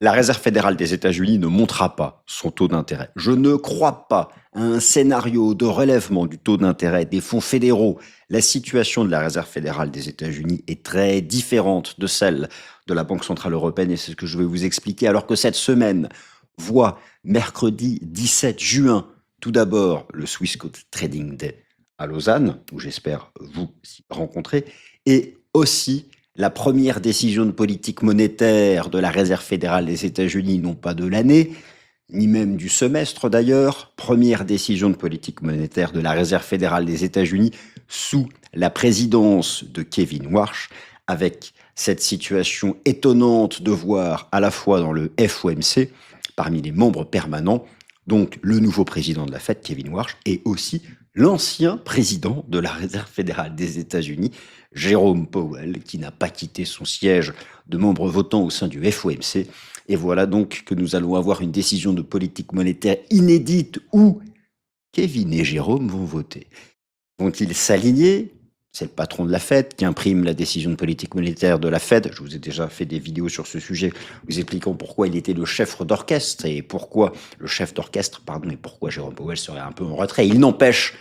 La Réserve fédérale des États-Unis ne montera pas son taux d'intérêt. Je ne crois pas à un scénario de relèvement du taux d'intérêt des fonds fédéraux. La situation de la Réserve fédérale des États-Unis est très différente de celle de la Banque centrale européenne et c'est ce que je vais vous expliquer. Alors que cette semaine voit mercredi 17 juin, tout d'abord le Swissquote Trading Day à Lausanne, où j'espère vous y rencontrer, et aussi la première décision de politique monétaire de la Réserve fédérale des États-Unis, non pas de l'année, ni même du semestre d'ailleurs, première décision de politique monétaire de la Réserve fédérale des États-Unis sous la présidence de Kevin Warsh, avec cette situation étonnante de voir à la fois dans le FOMC, parmi les membres permanents, donc le nouveau président de la Fed, Kevin Warsh, et aussi l'ancien président de la Réserve fédérale des États-Unis, Jérôme Powell, qui n'a pas quitté son siège de membre votant au sein du FOMC. Et voilà donc que nous allons avoir une décision de politique monétaire inédite où Kevin et Jérôme vont voter. Vont-ils s'aligner? C'est le patron de la Fed qui imprime la décision de politique monétaire de la Fed. Je vous ai déjà fait des vidéos sur ce sujet, vous expliquant pourquoi il était le chef d'orchestre et pourquoi et pourquoi Jérôme Powell serait un peu en retrait. Il n'empêche,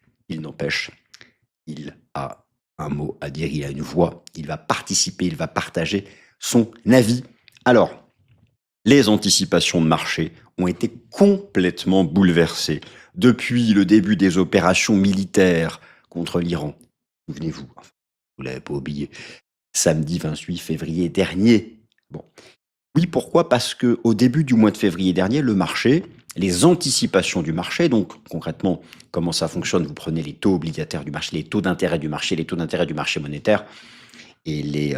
il a un mot à dire, il a une voix, il va participer, il va partager son avis. Alors, les anticipations de marché ont été complètement bouleversées depuis le début des opérations militaires contre l'Iran. Souvenez-vous, vous ne l'avez pas oublié, samedi 28 février dernier. Bon. Oui, pourquoi? Parce qu'au début du mois de février dernier, le marché, les anticipations du marché, donc concrètement, comment ça fonctionne? Vous prenez les taux obligataires du marché, les taux d'intérêt du marché, les taux d'intérêt du marché monétaire et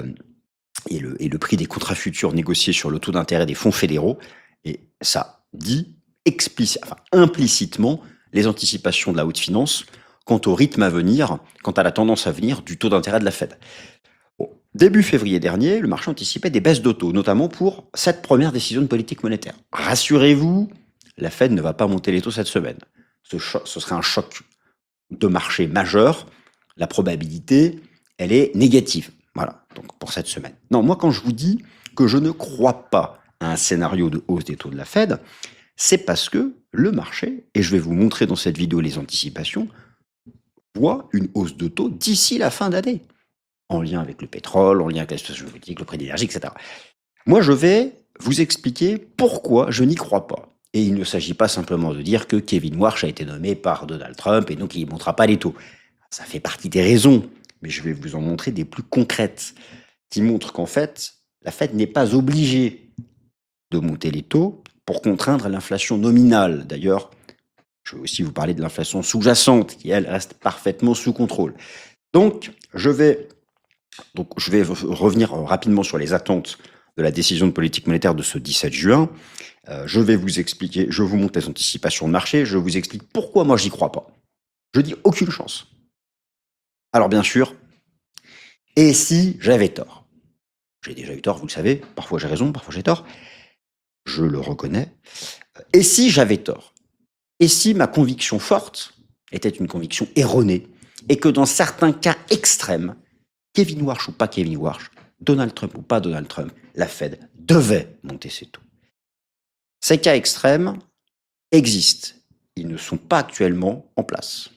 le prix des contrats futurs négociés sur le taux d'intérêt des fonds fédéraux. Et ça dit implicitement les anticipations de la haute finance quant au rythme à venir, quant à la tendance à venir du taux d'intérêt de la Fed. Bon, début février dernier, le marché anticipait des baisses de taux, notamment pour cette première décision de politique monétaire. Rassurez-vous, la Fed ne va pas monter les taux cette semaine. Ce serait un choc de marché majeur. La probabilité, elle est négative. Voilà, donc pour cette semaine. Non, moi quand je vous dis que je ne crois pas à un scénario de hausse des taux de la Fed, c'est parce que le marché, et je vais vous montrer dans cette vidéo les anticipations, voit une hausse de taux d'ici la fin d'année, en lien avec le pétrole, en lien avec la situation politique, le prix de l'énergie, etc. Moi, je vais vous expliquer pourquoi je n'y crois pas. Et il ne s'agit pas simplement de dire que Kevin Warsh a été nommé par Donald Trump et donc il ne montera pas les taux. Ça fait partie des raisons, mais je vais vous en montrer des plus concrètes, qui montrent qu'en fait, la Fed n'est pas obligée de monter les taux pour contraindre l'inflation nominale. D'ailleurs, je vais aussi vous parler de l'inflation sous-jacente, qui, elle, reste parfaitement sous contrôle. Donc, je vais revenir rapidement sur les attentes de la décision de politique monétaire de ce 17 juin. Je vais vous expliquer, je vous montre les anticipations de marché, je vous explique pourquoi moi j'y crois pas. Je dis aucune chance. Alors bien sûr, et si j'avais tort? J'ai déjà eu tort, vous le savez, parfois j'ai raison, parfois j'ai tort, je le reconnais. Et si j'avais tort? Et si ma conviction forte était une conviction erronée et que dans certains cas extrêmes, Kevin Warsh ou pas Kevin Warsh, Donald Trump ou pas Donald Trump, la Fed devait monter ses taux. Ces cas extrêmes existent. Ils ne sont pas actuellement en place.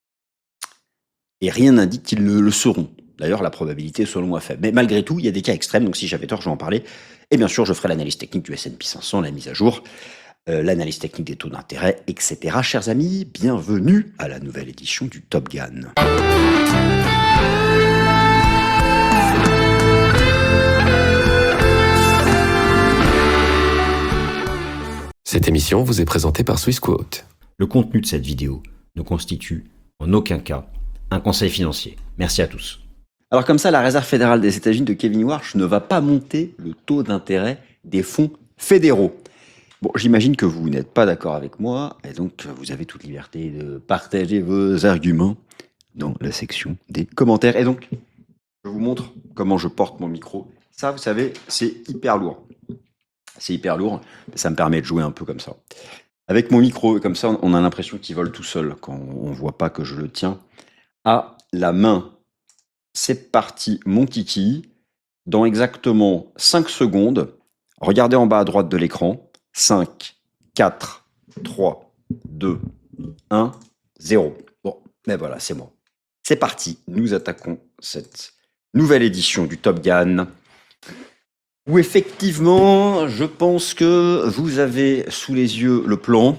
Et rien n'indique qu'ils ne le seront. D'ailleurs, la probabilité est selon moi faible. Mais malgré tout, il y a des cas extrêmes, donc si j'avais tort, je vais en parler. Et bien sûr, je ferai l'analyse technique du S&P 500, la mise à jour, l'analyse technique des taux d'intérêt, etc. Chers amis, bienvenue à la nouvelle édition du Top Gun. Cette émission vous est présentée par Swissquote. Le contenu de cette vidéo ne constitue en aucun cas un conseil financier. Merci à tous. Alors comme ça, la Réserve fédérale des États-Unis de Kevin Warsh ne va pas monter le taux d'intérêt des fonds fédéraux. Bon, j'imagine que vous n'êtes pas d'accord avec moi, et donc vous avez toute liberté de partager vos arguments dans la section des commentaires. Et donc, je vous montre comment je porte mon micro. Ça, vous savez, c'est hyper lourd. C'est hyper lourd, ça me permet de jouer un peu comme ça. Avec mon micro, comme ça, on a l'impression qu'il vole tout seul quand on ne voit pas que je le tiens à la main. C'est parti, mon kiki. Dans exactement 5 secondes, Regardez en bas à droite de l'écran. 5, 4, 3, 2, 1, 0. Bon, mais voilà, c'est moi. C'est parti, nous attaquons cette nouvelle édition du Top Gun, où effectivement, je pense que vous avez sous les yeux le plan.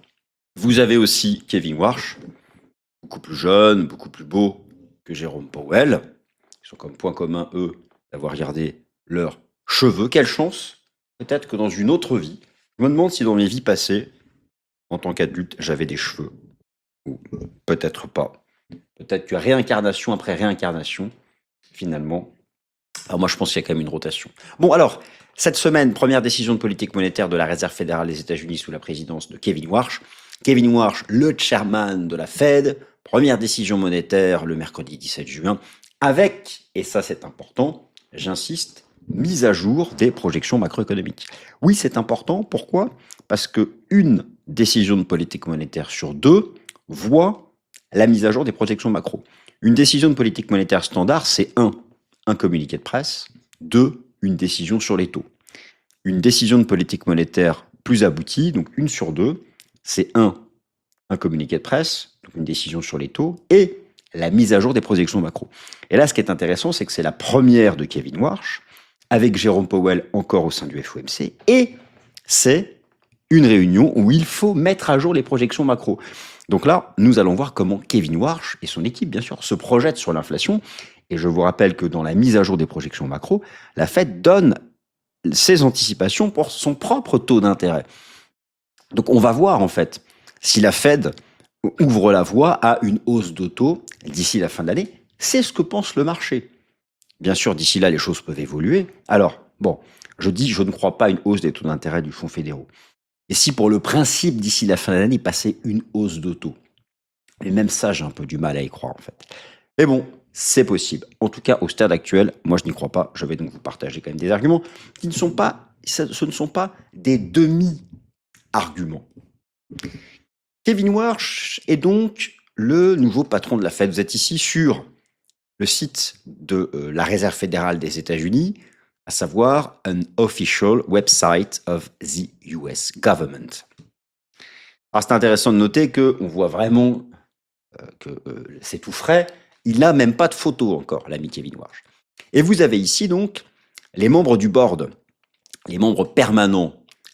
Vous avez aussi Kevin Warsh, beaucoup plus jeune, beaucoup plus beau que Jérôme Powell. Ils sont comme point commun, eux, d'avoir gardé leurs cheveux. Quelle chance! Peut-être que dans une autre vie, je me demande si dans mes vies passées, en tant qu'adulte, j'avais des cheveux. Ou peut-être pas. Peut-être que réincarnation après réincarnation, finalement. Alors moi, je pense qu'il y a quand même une rotation. Bon, alors, cette semaine, première décision de politique monétaire de la Réserve fédérale des États-Unis sous la présidence de Kevin Warsh. Kevin Warsh, le chairman de la Fed, première décision monétaire le mercredi 17 juin, avec, et ça c'est important, j'insiste, mise à jour des projections macroéconomiques. Oui, c'est important. Pourquoi? Parce que une décision de politique monétaire sur deux voit la mise à jour des projections macro. Une décision de politique monétaire standard, c'est un communiqué de presse, 2, une décision sur les taux. Une décision de politique monétaire plus aboutie, donc une sur deux, c'est un communiqué de presse, donc une décision sur les taux, et la mise à jour des projections macro. Et là, ce qui est intéressant, c'est que c'est la première de Kevin Warsh, avec Jérôme Powell encore au sein du FOMC, et c'est une réunion où il faut mettre à jour les projections macro. Donc là, nous allons voir comment Kevin Warsh et son équipe, bien sûr, se projettent sur l'inflation. Et je vous rappelle que dans la mise à jour des projections macro, la Fed donne ses anticipations pour son propre taux d'intérêt. Donc on va voir en fait si la Fed ouvre la voie à une hausse de taux d'ici la fin de l'année. C'est ce que pense le marché. Bien sûr, d'ici là, les choses peuvent évoluer. Alors, bon, je ne crois pas à une hausse des taux d'intérêt du Fonds fédéraux. Et si pour le principe, d'ici la fin de l'année, passait une hausse de taux? Mais même ça, j'ai un peu du mal à y croire en fait. Mais bon, c'est possible. En tout cas, au stade actuel, moi je n'y crois pas. Je vais donc vous partager quand même des arguments qui ne sont pas, ce ne sont pas des demi-arguments. Kevin Warsh est donc le nouveau patron de la Fed. Vous êtes ici sur le site de la Réserve fédérale des États-Unis, à savoir an official website of the US government. Alors c'est intéressant de noter qu'on voit vraiment que c'est tout frais. Il n'a même pas de photo encore, l'ami Kevin Warsh. Et vous avez ici donc les membres du board, les membres permanents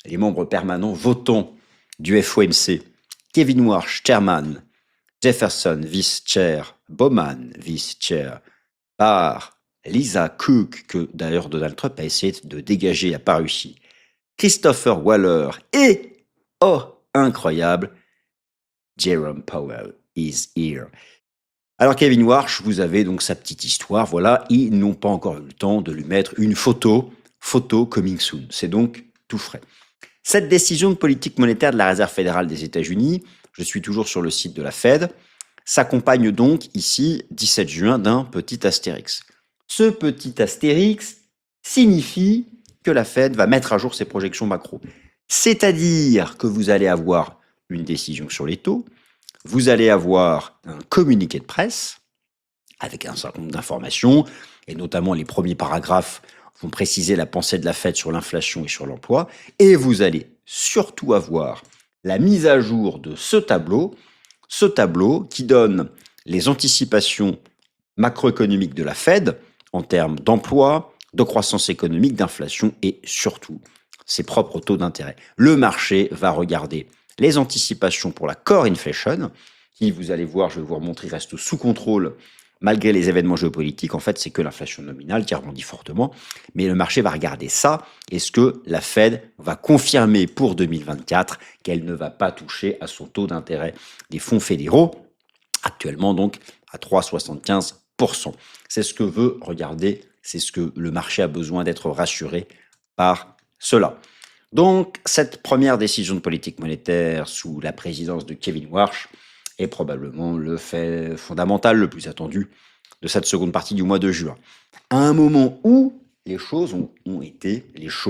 votants du FOMC. Kevin Warsh, chairman, Jefferson, vice-chair, Bowman, vice-chair, Barr, Lisa Cook, que d'ailleurs Donald Trump a essayé de dégager, n'a pas réussi, Christopher Waller et, oh, incroyable, Jerome Powell is here. Alors Kevin Warsh, vous avez donc sa petite histoire, voilà, ils n'ont pas encore eu le temps de lui mettre une photo coming soon, c'est donc tout frais. Cette décision de politique monétaire de la Réserve fédérale des États-Unis, je suis toujours sur le site de la Fed, s'accompagne donc ici, 17 juin, d'un petit astérix. Ce petit astérix signifie que la Fed va mettre à jour ses projections macro. C'est-à-dire que vous allez avoir une décision sur les taux, vous allez avoir un communiqué de presse avec un certain nombre d'informations, et notamment les premiers paragraphes vont préciser la pensée de la Fed sur l'inflation et sur l'emploi, et vous allez surtout avoir la mise à jour de ce tableau qui donne les anticipations macroéconomiques de la Fed en termes d'emploi, de croissance économique, d'inflation et surtout ses propres taux d'intérêt. Le marché va regarder les anticipations pour la core inflation, qui, vous allez voir, je vais vous remontrer, reste sous contrôle malgré les événements géopolitiques. En fait, c'est que l'inflation nominale qui rebondit fortement. Mais le marché va regarder ça. Est-ce que la Fed va confirmer pour 2024 qu'elle ne va pas toucher à son taux d'intérêt des fonds fédéraux, actuellement donc à 3,75%. C'est ce que veut regarder, c'est ce que le marché a besoin d'être rassuré par cela. Donc, cette première décision de politique monétaire sous la présidence de Kevin Warsh est probablement le fait fondamental le plus attendu de cette seconde partie du mois de juin. À un moment où les choses ont été,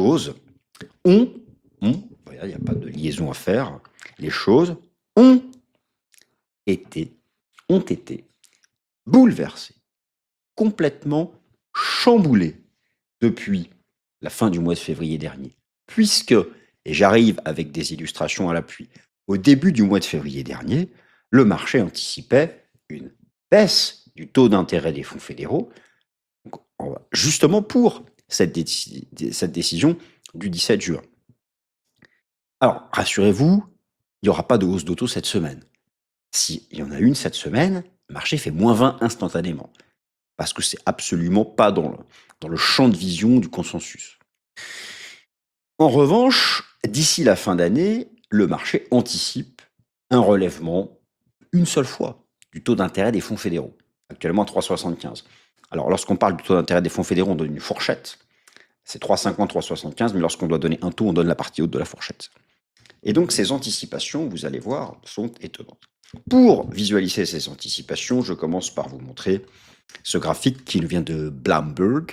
voilà, il n'y a pas de liaison à faire, les choses ont été bouleversées, complètement chamboulées depuis la fin du mois de février dernier. puisque, et j'arrive avec des illustrations à l'appui, au début du mois de février dernier, le marché anticipait une baisse du taux d'intérêt des fonds fédéraux, justement pour cette décision du 17 juin. Alors, rassurez-vous, il n'y aura pas de hausse d'auto cette semaine. S'il y en a une cette semaine, le marché fait moins 20 instantanément, parce que c'est absolument pas dans le champ de vision du consensus. En revanche, d'ici la fin d'année, le marché anticipe un relèvement une seule fois du taux d'intérêt des fonds fédéraux, actuellement à 3,75. Alors, lorsqu'on parle du taux d'intérêt des fonds fédéraux, on donne une fourchette. C'est 3,50, 3,75, mais lorsqu'on doit donner un taux, on donne la partie haute de la fourchette. Et donc, ces anticipations, vous allez voir, sont étonnantes. Pour visualiser ces anticipations, je commence par vous montrer ce graphique qui nous vient de Bloomberg,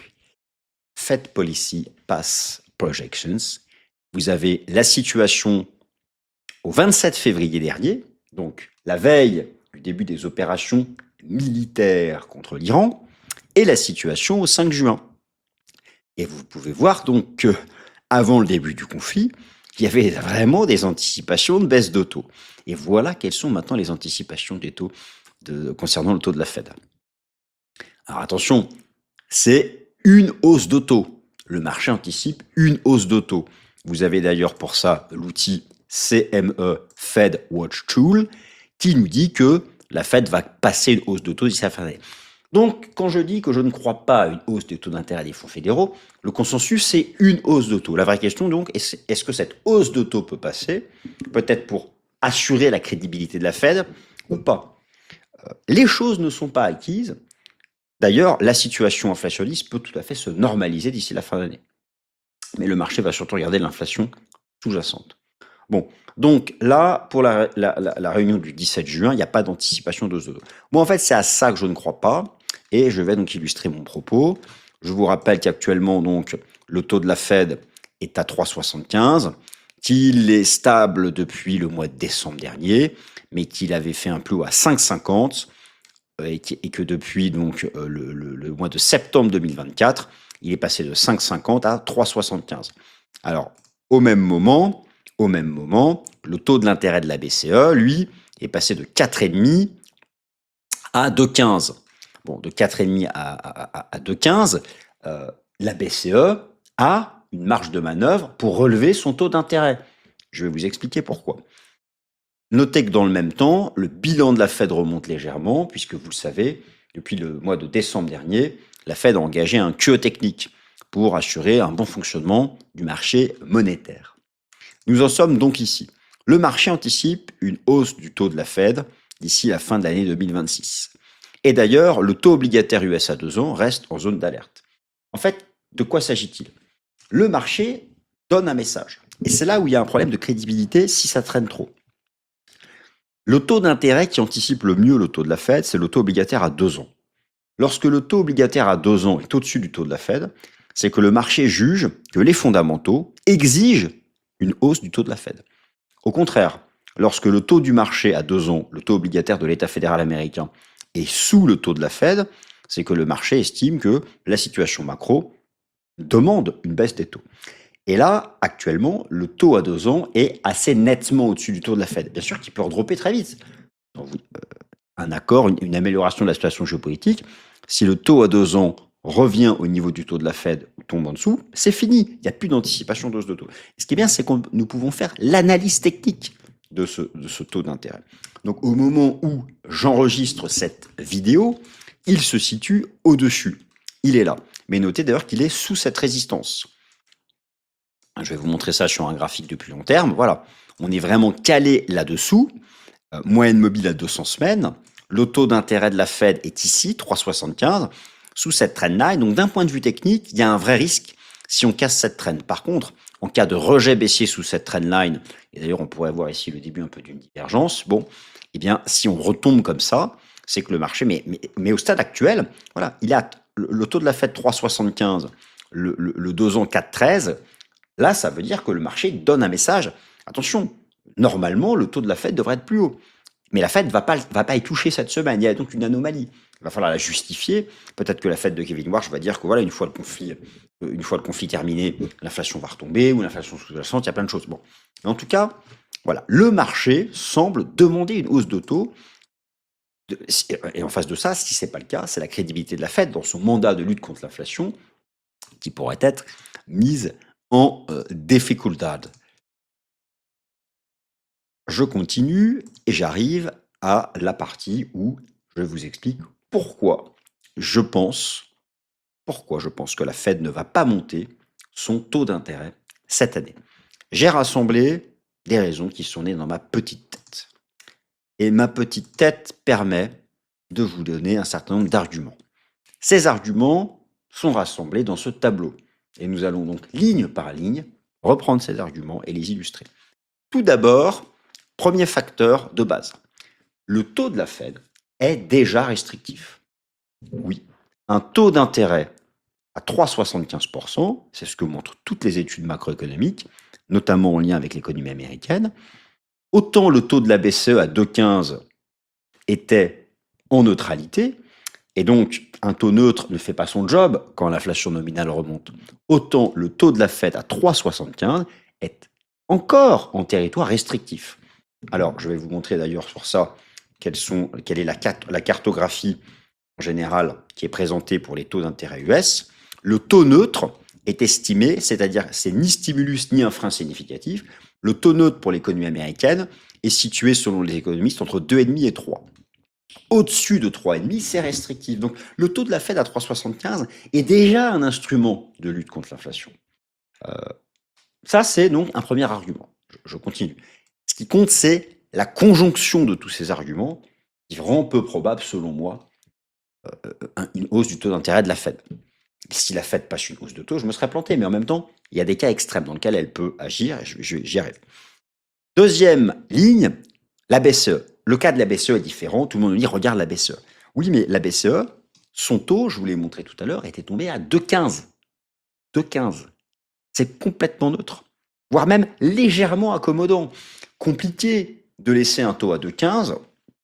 Fed Policy Path Projections. Vous avez la situation au 27 février dernier, donc la veille du début des opérations militaires contre l'Iran, et la situation au 5 juin. Et vous pouvez voir donc que, avant le début du conflit, il y avait vraiment des anticipations de baisse de taux. Et voilà quelles sont maintenant les anticipations des taux concernant le taux de la Fed. Alors attention, c'est une hausse de taux. Le marché anticipe une hausse de taux. Vous avez d'ailleurs pour ça l'outil CME Fed Watch Tool qui nous dit que la Fed va passer une hausse de taux d'ici la fin d'année. Donc, quand je dis que je ne crois pas à une hausse des taux d'intérêt des fonds fédéraux, le consensus, c'est une hausse de taux. La vraie question, donc, est-ce que cette hausse de taux peut passer, peut-être pour assurer la crédibilité de la Fed ou pas? Les choses ne sont pas acquises. D'ailleurs, la situation inflationniste peut tout à fait se normaliser d'ici la fin d'année. Mais le marché va surtout regarder l'inflation sous-jacente. Bon, donc là, pour la réunion du 17 juin, il n'y a pas d'anticipation de hausse de taux. Moi, en fait, c'est à ça que je ne crois pas. Et je vais donc illustrer mon propos. Je vous rappelle qu'actuellement, donc, le taux de la Fed est à 3,75, qu'il est stable depuis le mois de décembre dernier, mais qu'il avait fait un plus haut à 5,50 et que depuis donc, le mois de septembre 2024, il est passé de 5,50 à 3,75. Alors, au même moment, le taux de l'intérêt de la BCE, lui, est passé de 4,5 à 2,15. Bon, de 4,5 à 2,15, la BCE a une marge de manœuvre pour relever son taux d'intérêt. Je vais vous expliquer pourquoi. Notez que dans le même temps, le bilan de la Fed remonte légèrement, puisque vous le savez, depuis le mois de décembre dernier, la Fed a engagé un QE technique pour assurer un bon fonctionnement du marché monétaire. Nous en sommes donc ici. Le marché anticipe une hausse du taux de la Fed d'ici la fin de l'année 2026. Et d'ailleurs, le taux obligataire US à 2 ans reste en zone d'alerte. En fait, de quoi s'agit-il? Le marché donne un message. Et c'est là où il y a un problème de crédibilité si ça traîne trop. Le taux d'intérêt qui anticipe le mieux le taux de la Fed, c'est le taux obligataire à 2 ans. Lorsque le taux obligataire à 2 ans est au-dessus du taux de la Fed, c'est que le marché juge que les fondamentaux exigent une hausse du taux de la Fed. Au contraire, lorsque le taux du marché à 2 ans, le taux obligataire de l'État fédéral américain, est sous le taux de la Fed, c'est que le marché estime que la situation macro demande une baisse des taux. Et là, actuellement, le taux à 2 ans est assez nettement au-dessus du taux de la Fed. Bien sûr qu'il peut redropper très vite. Donc, un accord, une amélioration de la situation géopolitique, si le taux à 2 ans revient au niveau du taux de la Fed ou tombe en dessous, c'est fini. Il n'y a plus d'anticipation de hausse de taux. Ce qui est bien, c'est que nous pouvons faire l'analyse technique de ce taux d'intérêt. Donc, au moment où j'enregistre cette vidéo, il se situe au-dessus. Il est là. Mais notez d'ailleurs qu'il est sous cette résistance. Je vais vous montrer ça sur un graphique de plus long terme. Voilà, on est vraiment calé là-dessous. Moyenne mobile à 200 semaines. Le taux d'intérêt de la Fed est ici, 3,75, sous cette trend-line. Donc, d'un point de vue technique, il y a un vrai risque si on casse cette trend. Par contre, en cas de rejet baissier sous cette trend-line, et d'ailleurs, on pourrait voir ici le début un peu d'une divergence, bon, eh bien, si on retombe comme ça, c'est que le marché, mais au stade actuel, voilà, il a le taux de la Fed 3,75, le 2 ans 4,13. Là, ça veut dire que le marché donne un message. Attention, normalement, le taux de la Fed devrait être plus haut. Mais la Fed va pas y toucher cette semaine. Il y a donc une anomalie. Il va falloir la justifier. Peut-être que la Fed de Kevin Warsh va dire que voilà, une fois le conflit terminé, l'inflation va retomber ou l'inflation sous-jacente, il y a plein de choses. Bon. Mais en tout cas, voilà, le marché semble demander une hausse de taux. Et en face de ça, si ce n'est pas le cas, c'est la crédibilité de la Fed dans son mandat de lutte contre l'inflation qui pourrait être mise en difficultad. Je continue et j'arrive à la partie où je vous explique pourquoi je pense que la Fed ne va pas monter son taux d'intérêt cette année. J'ai rassemblé des raisons qui sont nées dans ma petite tête. Et ma petite tête permet de vous donner un certain nombre d'arguments. Ces arguments sont rassemblés dans ce tableau. Et nous allons donc, ligne par ligne, reprendre ces arguments et les illustrer. Tout d'abord, premier facteur de base. Le taux de la Fed est déjà restrictif. Oui, un taux d'intérêt à 3,75%, c'est ce que montrent toutes les études macroéconomiques, notamment en lien avec l'économie américaine. Autant le taux de la BCE à 2,15 était en neutralité, et donc un taux neutre ne fait pas son job quand l'inflation nominale remonte, autant le taux de la Fed à 3,75 est encore en territoire restrictif. Alors, je vais vous montrer d'ailleurs sur ça quelle est la cartographie en général qui est présentée pour les taux d'intérêt US. Le taux neutre est estimé, c'est-à-dire c'est ni stimulus ni un frein significatif. Le taux neutre pour l'économie américaine est situé, selon les économistes, entre 2,5 et 3. Au-dessus de 3,5, c'est restrictif. Donc, le taux de la Fed à 3,75 est déjà un instrument de lutte contre l'inflation. Ça, c'est donc un premier argument. Je continue. Ce qui compte, c'est la conjonction de tous ces arguments qui rend peu probable, selon moi, une hausse du taux d'intérêt de la Fed. Si la Fed passe une hausse de taux, je me serais planté, mais en même temps, il y a des cas extrêmes dans lesquels elle peut agir, et j'y arrive. Deuxième ligne, la BCE. Le cas de la BCE est différent, tout le monde me dit, regarde la BCE. Oui, mais la BCE, son taux, je vous l'ai montré tout à l'heure, était tombé à 2,15. 2,15. C'est complètement neutre, voire même légèrement accommodant. Compliqué de laisser un taux à 2,15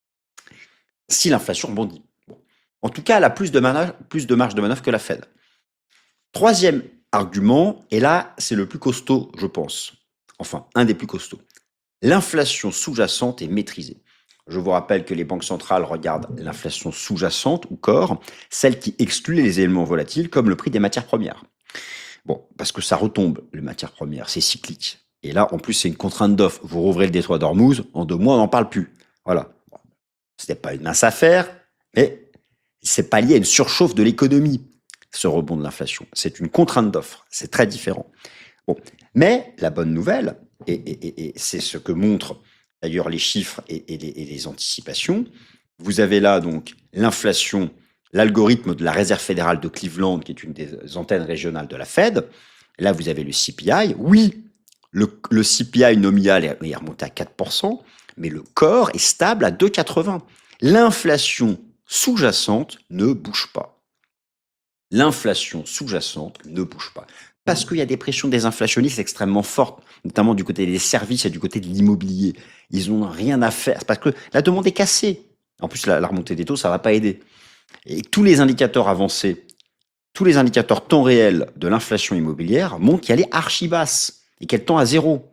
si l'inflation rebondit. Bon. En tout cas, elle a plus de marge de manœuvre que la Fed. Troisième argument, et là, c'est le plus costaud, je pense. Enfin, un des plus costauds. L'inflation sous-jacente est maîtrisée. Je vous rappelle que les banques centrales regardent l'inflation sous-jacente ou corps, celle qui exclut les éléments volatiles comme le prix des matières premières. Bon, parce que ça retombe, les matières premières, c'est cyclique. Et là, en plus, c'est une contrainte d'offre. Vous rouvrez le détroit d'Ormuz, en 2 mois, on n'en parle plus. Voilà. Bon, ce n'est pas une mince affaire, mais c'est pas lié à une surchauffe de l'économie, ce rebond de l'inflation. C'est une contrainte d'offre. C'est très différent. Bon. Mais la bonne nouvelle, et c'est ce que montrent d'ailleurs les chiffres et les anticipations, vous avez là donc l'inflation, l'algorithme de la Réserve fédérale de Cleveland, qui est une des antennes régionales de la Fed. Là, vous avez le CPI. Oui, le CPI nominal est remonté à 4%, mais le corps est stable à 2,80. L'inflation sous-jacente ne bouge pas. L'inflation sous-jacente ne bouge pas. Parce qu'il y a des pressions des inflationnistes extrêmement fortes, notamment du côté des services et du côté de l'immobilier. Ils n'ont rien à faire, parce que la demande est cassée. En plus, la remontée des taux, ça ne va pas aider. Et tous les indicateurs avancés, tous les indicateurs temps réel de l'inflation immobilière montrent qu'elle est archi basse et qu'elle tend à 0.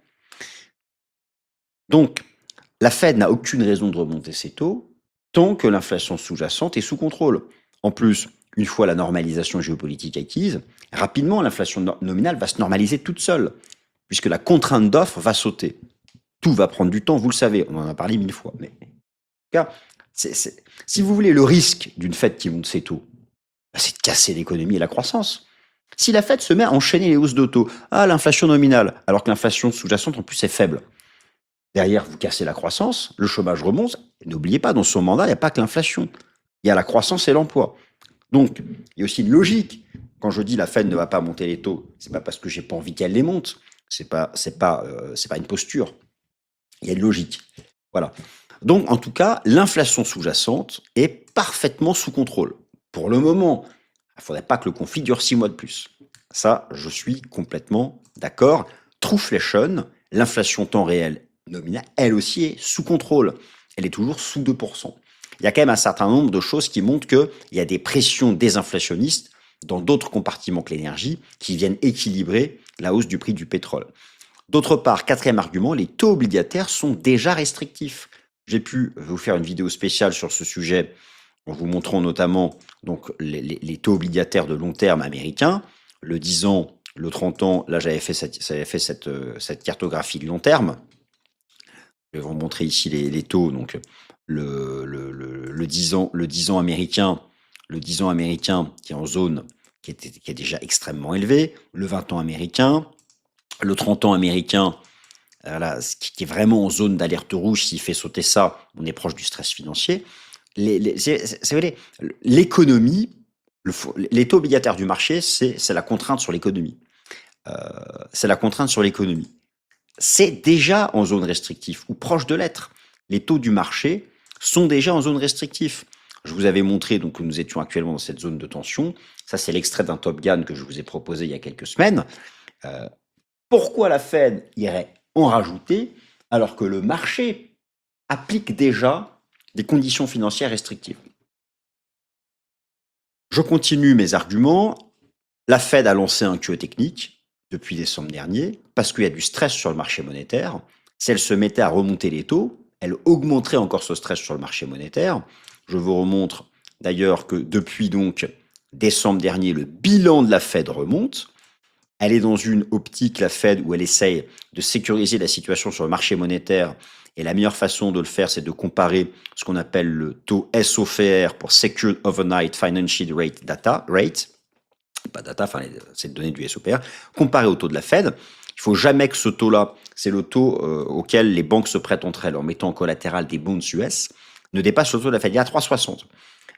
Donc, la Fed n'a aucune raison de remonter ses taux tant que l'inflation sous-jacente est sous contrôle. En plus, une fois la normalisation géopolitique acquise, rapidement, l'inflation nominale va se normaliser toute seule, puisque la contrainte d'offre va sauter. Tout va prendre du temps, vous le savez, on en a parlé 1000 fois. Mais, en tout cas, si vous voulez le risque d'une Fed qui monte ses taux, c'est de casser l'économie et la croissance. Si la Fed se met à enchaîner les hausses de taux, l'inflation nominale, alors que l'inflation sous-jacente en plus est faible, derrière vous cassez la croissance, le chômage remonte, et n'oubliez pas, dans son mandat, il n'y a pas que l'inflation, il y a la croissance et l'emploi. Donc, il y a aussi une logique. Quand je dis la Fed ne va pas monter les taux, c'est pas parce que j'ai pas envie qu'elle les monte, c'est pas une posture. Il y a une logique. Voilà. Donc, en tout cas, l'inflation sous-jacente est parfaitement sous contrôle. Pour le moment, il ne faudrait pas que le conflit dure 6 mois de plus. Ça, je suis complètement d'accord. Trueflation, l'inflation temps réel nominale, elle aussi est sous contrôle. elle est toujours sous 2%. Il y a quand même un certain nombre de choses qui montrent qu'il y a des pressions désinflationnistes dans d'autres compartiments que l'énergie qui viennent équilibrer la hausse du prix du pétrole. D'autre part, quatrième argument, les taux obligataires sont déjà restrictifs. J'ai pu vous faire une vidéo spéciale sur ce sujet en vous montrant notamment donc, les taux obligataires de long terme américains, le 10 ans, le 30 ans. Là, j'avais fait cette cartographie de long terme. Je vais vous montrer ici les taux. Donc, le 10 ans américain, qui est en zone qui est déjà extrêmement élevé, le 20 ans américain, le 30 ans américain, voilà, qui est vraiment en zone d'alerte rouge. S'il fait sauter ça, on est proche du stress financier. L'économie, les taux obligataires du marché, c'est la contrainte sur l'économie. C'est la contrainte sur l'économie. C'est déjà en zone restrictive ou proche de l'être. Les taux du marché sont déjà en zone restrictive. Je vous avais montré donc, que nous étions actuellement dans cette zone de tension. Ça, c'est l'extrait d'un Top Gun que je vous ai proposé il y a quelques semaines. Pourquoi la Fed irait en rajouter alors que le marché applique déjà des conditions financières restrictives? Je continue mes arguments. La Fed a lancé un QE technique depuis décembre dernier parce qu'il y a du stress sur le marché monétaire. Si elle se mettait à remonter les taux, elle augmenterait encore ce stress sur le marché monétaire. Je vous remontre d'ailleurs que depuis donc décembre dernier, le bilan de la Fed remonte. Elle est dans une optique, la Fed, où elle essaye de sécuriser la situation sur le marché monétaire. Et la meilleure façon de le faire, c'est de comparer ce qu'on appelle le taux SOFR pour Secured Overnight Financial Rate, pas data, enfin, c'est données du SOPR, comparé au taux de la Fed. Il faut jamais que ce taux-là, c'est le taux auquel les banques se prêtent entre elles en mettant en collatéral des bonds US, ne dépasse le taux de la Fed. Il y a 3,60.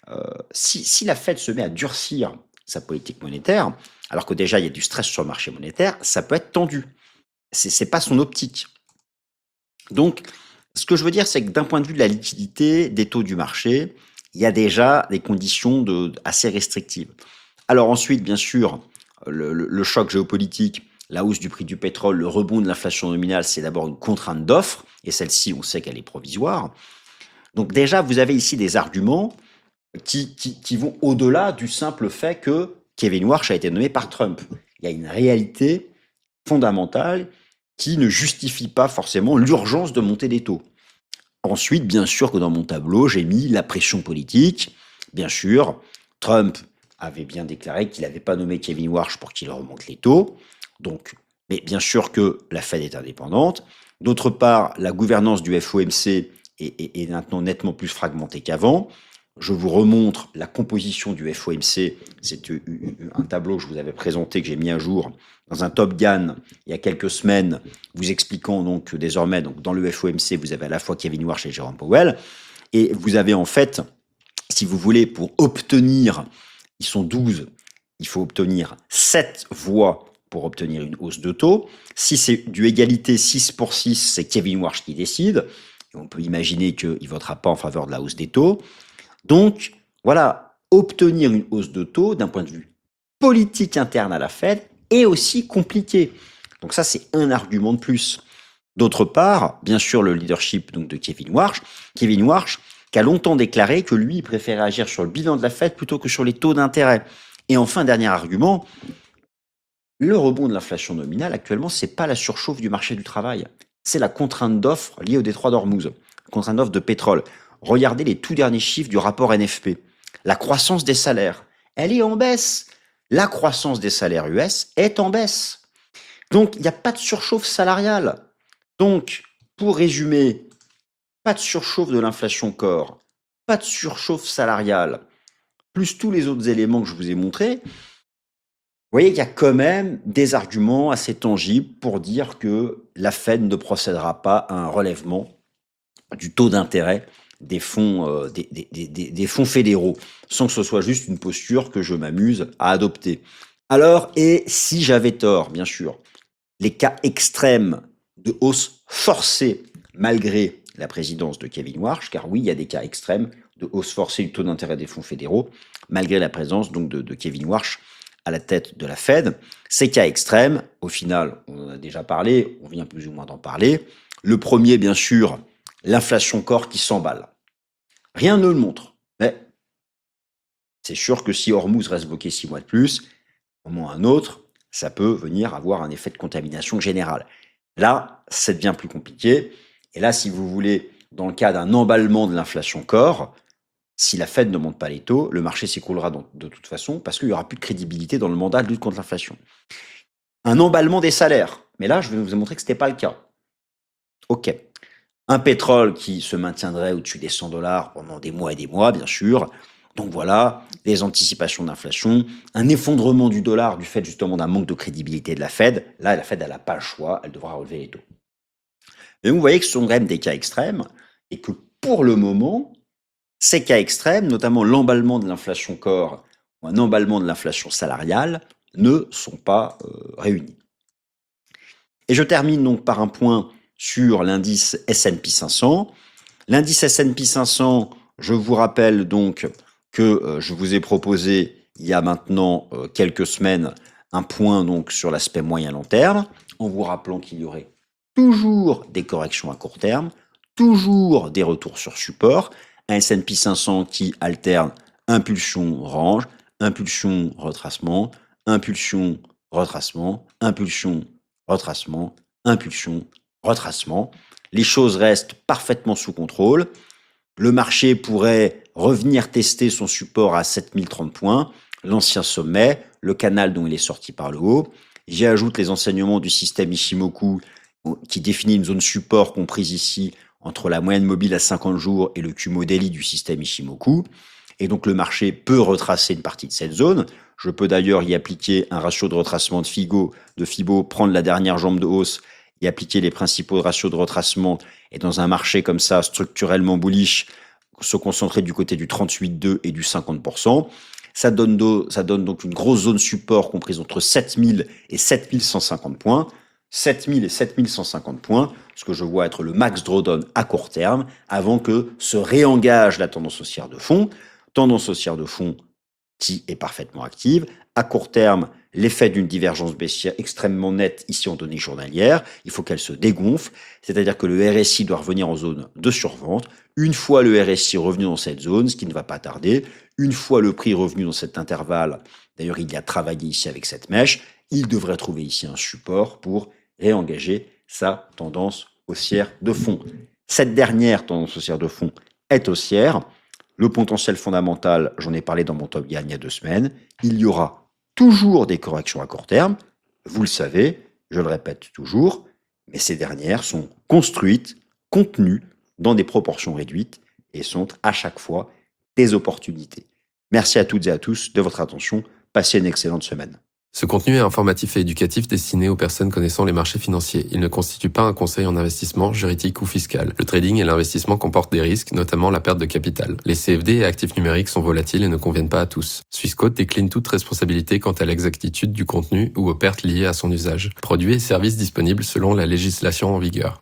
Si la Fed se met à durcir sa politique monétaire, alors que déjà il y a du stress sur le marché monétaire, ça peut être tendu. C'est pas son optique. Donc, ce que je veux dire, c'est que d'un point de vue de la liquidité des taux du marché, il y a déjà des conditions assez restrictives. Alors ensuite, bien sûr, le choc géopolitique, la hausse du prix du pétrole, le rebond de l'inflation nominale, c'est d'abord une contrainte d'offre, et celle-ci, on sait qu'elle est provisoire. Donc déjà, vous avez ici des arguments qui vont au-delà du simple fait que Kevin Warsh a été nommé par Trump. Il y a une réalité fondamentale qui ne justifie pas forcément l'urgence de monter des taux. Ensuite, bien sûr que dans mon tableau, j'ai mis la pression politique. Bien sûr, Trump avait bien déclaré qu'il n'avait pas nommé Kevin Warsh pour qu'il remonte les taux. Donc, mais bien sûr que la Fed est indépendante. D'autre part, la gouvernance du FOMC est maintenant nettement plus fragmentée qu'avant. Je vous remontre la composition du FOMC. C'est un tableau que je vous avais présenté, que j'ai mis à jour dans un Top Gun il y a quelques semaines, vous expliquant donc que désormais, donc dans le FOMC, vous avez à la fois Kevin Warsh et Jerome Powell. Et vous avez en fait, si vous voulez, pour obtenir, ils sont 12, il faut obtenir 7 voix pour obtenir une hausse de taux. Si c'est du égalité 6 pour 6, c'est Kevin Warsh qui décide. Et on peut imaginer qu'il ne votera pas en faveur de la hausse des taux. Donc, voilà, obtenir une hausse de taux d'un point de vue politique interne à la Fed est aussi compliqué. Donc ça, c'est un argument de plus. D'autre part, bien sûr, le leadership donc, de Kevin Warsh qui a longtemps déclaré que lui, il préférait agir sur le bilan de la Fed plutôt que sur les taux d'intérêt. Et enfin, dernier argument, le rebond de l'inflation nominale, actuellement, c'est pas la surchauffe du marché du travail. C'est la contrainte d'offre liée au détroit d'Ormuz, contrainte d'offre de pétrole. Regardez les tout derniers chiffres du rapport NFP. La croissance des salaires, elle est en baisse. La croissance des salaires US est en baisse. Donc, il n'y a pas de surchauffe salariale. Donc, pour résumer, pas de surchauffe de l'inflation corps, pas de surchauffe salariale, plus tous les autres éléments que je vous ai montrés, vous voyez qu'il y a quand même des arguments assez tangibles pour dire que la Fed ne procédera pas à un relèvement du taux d'intérêt des fonds, des fonds fédéraux, sans que ce soit juste une posture que je m'amuse à adopter. Alors, et si j'avais tort, bien sûr, les cas extrêmes de hausse forcée malgré la présidence de Kevin Warsh, car oui, il y a des cas extrêmes de hausse forcée du taux d'intérêt des fonds fédéraux, malgré la présence donc de Kevin Warsh à la tête de la Fed. Ces cas extrêmes, au final, on en a déjà parlé, on vient plus ou moins d'en parler. Le premier, bien sûr, l'inflation corps qui s'emballe. Rien ne le montre, mais c'est sûr que si Hormuz reste bloqué 6 mois de plus, au moins un autre, ça peut venir avoir un effet de contamination générale. Là, ça devient plus compliqué. Et là, si vous voulez, dans le cas d'un emballement de l'inflation corps, si la Fed ne monte pas les taux, le marché s'écroulera de toute façon parce qu'il n'y aura plus de crédibilité dans le mandat de lutte contre l'inflation. Un emballement des salaires. Mais là, je vais vous montrer que ce n'était pas le cas. OK. Un pétrole qui se maintiendrait au-dessus des $100 pendant des mois et des mois, bien sûr. Donc voilà, les anticipations d'inflation, un effondrement du dollar du fait justement d'un manque de crédibilité de la Fed. Là, la Fed, elle n'a pas le choix, elle devra relever les taux. Mais vous voyez que ce sont quand même des cas extrêmes et que pour le moment, ces cas extrêmes, notamment l'emballement de l'inflation corps ou un emballement de l'inflation salariale, ne sont pas réunis. Et je termine donc par un point sur l'indice S&P 500. L'indice S&P 500, je vous rappelle donc que je vous ai proposé il y a maintenant quelques semaines un point donc sur l'aspect moyen-long terme, en vous rappelant qu'il y aurait toujours des corrections à court terme, toujours des retours sur support, un S&P 500 qui alterne impulsion range, impulsion retracement, impulsion retracement, impulsion retracement, impulsion retracement. Les choses restent parfaitement sous contrôle. Le marché pourrait revenir tester son support à 7030 points, l'ancien sommet, le canal dont il est sorti par le haut. J'y ajoute les enseignements du système Ishimoku qui définit une zone support comprise ici entre la moyenne mobile à 50 jours et le Kumo Daily du système Ishimoku. Et donc le marché peut retracer une partie de cette zone. Je peux d'ailleurs y appliquer un ratio de retracement de Fibo, prendre la dernière jambe de hausse et appliquer les principaux ratios de retracement. Et dans un marché comme ça, structurellement bullish, se concentrer du côté du 38,2 et du 50%. Ça donne donc une grosse zone support comprise entre 7000 et 7150 points. 7000 et 7150 points, ce que je vois être le max drawdown à court terme, avant que se réengage la tendance haussière de fond. Tendance haussière de fond qui est parfaitement active. À court terme, l'effet d'une divergence baissière extrêmement nette ici en données journalières, il faut qu'elle se dégonfle, c'est-à-dire que le RSI doit revenir en zone de survente. Une fois le RSI revenu dans cette zone, ce qui ne va pas tarder, une fois le prix revenu dans cet intervalle, d'ailleurs il y a travaillé ici avec cette mèche, il devrait trouver ici un support pour réengager sa tendance haussière de fond. Cette dernière tendance haussière de fond est haussière. Le potentiel fondamental, j'en ai parlé dans mon Top Gain il y a 2 semaines. Il y aura toujours des corrections à court terme. Vous le savez, je le répète toujours, mais ces dernières sont construites, contenues dans des proportions réduites et sont à chaque fois des opportunités. Merci à toutes et à tous de votre attention. Passez une excellente semaine. Ce contenu est informatif et éducatif destiné aux personnes connaissant les marchés financiers. Il ne constitue pas un conseil en investissement, juridique ou fiscal. Le trading et l'investissement comportent des risques, notamment la perte de capital. Les CFD et actifs numériques sont volatiles et ne conviennent pas à tous. Swissquote décline toute responsabilité quant à l'exactitude du contenu ou aux pertes liées à son usage. Produits et services disponibles selon la législation en vigueur.